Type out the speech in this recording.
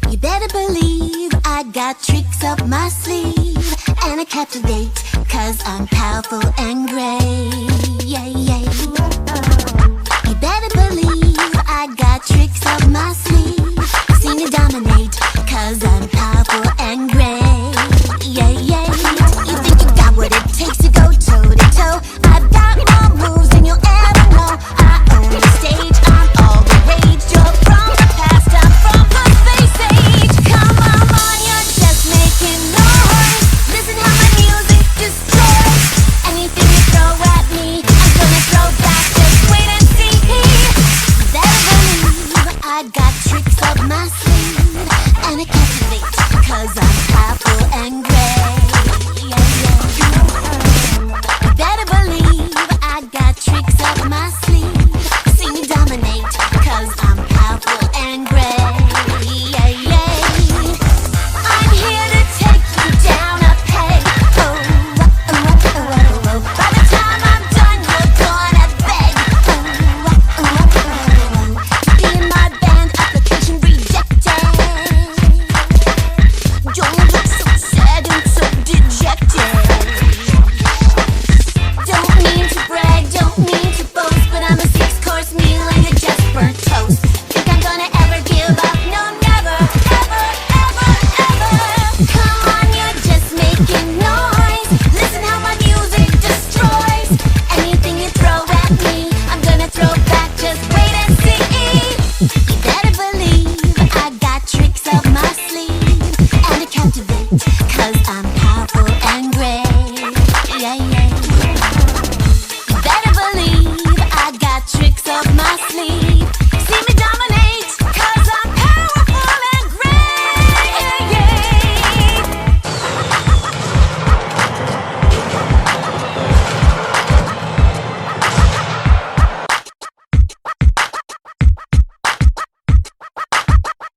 You better believe I got tricks up my sleeve, and I captivate, cause I'm powerful and great. Yeah, yeah. You better believe I got tricks up my sleeve. See me dominate, cause I'm powerful and great. Yeah, yeah. You think you got what it takes to go toe to toe? I've got more moves than you'll ever know. I own the stage, I'm all the rage. You're from the past, I'm from the space age. Come on, you're just making noise. Listen how my music destroys anything you throw at me. I'm gonna throw back, just wait and see. You better believe I got tricks up my sleeve, and I captivate, cause I'm powerful and great.